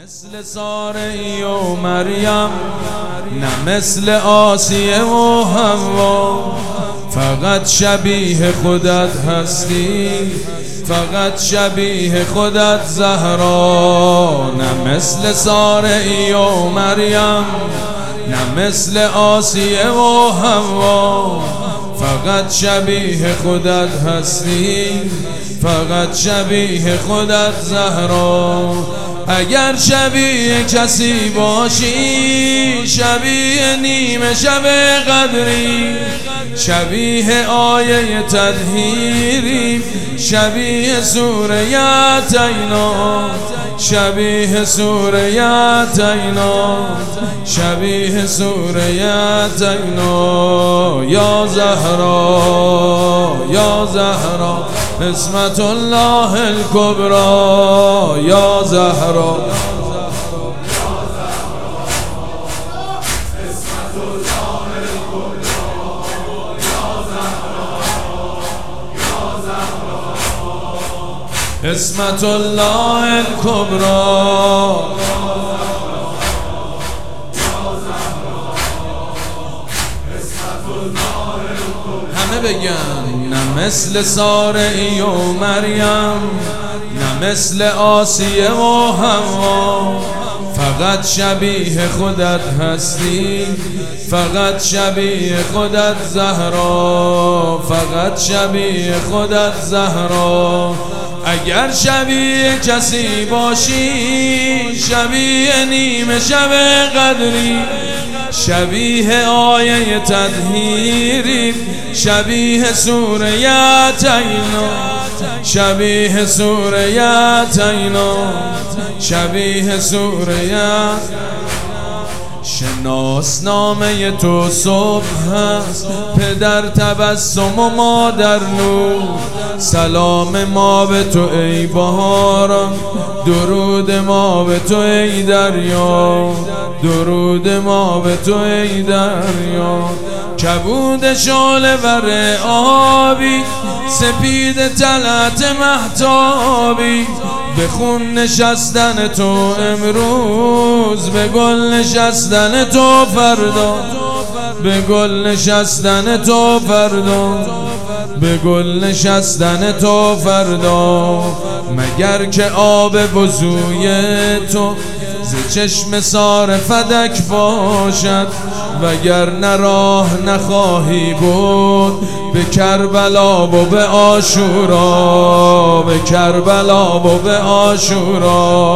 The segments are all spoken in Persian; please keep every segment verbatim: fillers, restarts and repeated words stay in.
مثل ساره و مریم، نه مثل آسیه و حوا. فقط شبیه خودت هستی، فقط شبیه خودت زهرا. نه مثل ساره و مریم، نه مثل آسیه و حوا. فقط شبیه خودت هستی، فقط شبیه خودت زهرا. اگر شبیه کسی باشی، شبیه نیمه شب قدری، شبیه آیه تطهیری، شبیه سوره یاتینا، شبیه سوره یاتینا، شبیه سوره یاتینا. یا زهرا یا زهرا اسمت الله الکبری. یا زهرا اسمت الله الکبری. همه بگن نه مثل ساره و مریم، نه مثل آسیه و حوا. فقط شبیه خودت هستی، فقط شبیه خودت زهرا، فقط شبیه خودت زهرا. اگر شبیه کسی باشی، شبیه نیمه شب قدری، شبیه آیه تطهیری، شبیه سوره یاتینا، شبیه سوره یاتینا، شبیه سوره یاتینا. شناسنامه تو صبح هست، پدر تبسم و مادر نور. سلام ما به تو ای بهاران، درود ما به تو ای دریا، درود ما به تو ای دریا. کبود شعله ور آبی، سپید طلعت مهتابی. به خون نشستن تو امروز، به گل نشستن تو فردا، به گل نشستن تو فردا، به گل نشستن تو فردا. مگر که آب وضوی تو ز چشم سار فدک باشد، وگر نه راه نخواهی بود به کربلا و به عاشورا، به کربلا و به عاشورا.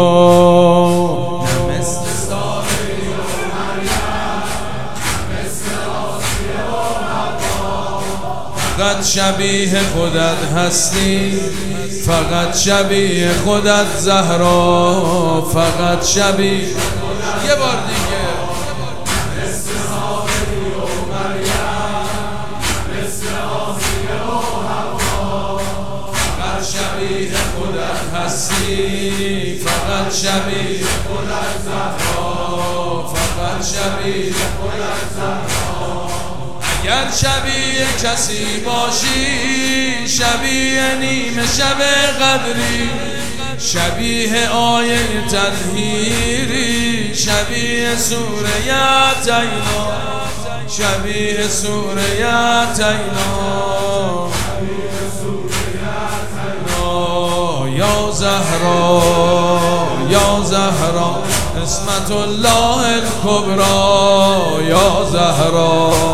فقط شبیه خودت هستی، فقط شبیه خودت زهرا، فقط شبیه. یه بار دیگه مثل ساره و مریم، مثل آسیه و حوا. فقط شبیه خودت هستی، فقط شبیه خودت زهرا، فقط شبیه خودت زهرا. اگر شبیه کسی باشی، شبیه نیمه شب قدری، شبیه آیه تطهیری، شبیه سوره یاتینا، شبیه سوره یاتینا. یا زهرا یا زهرا اسمت الله الکبری. یا زهرا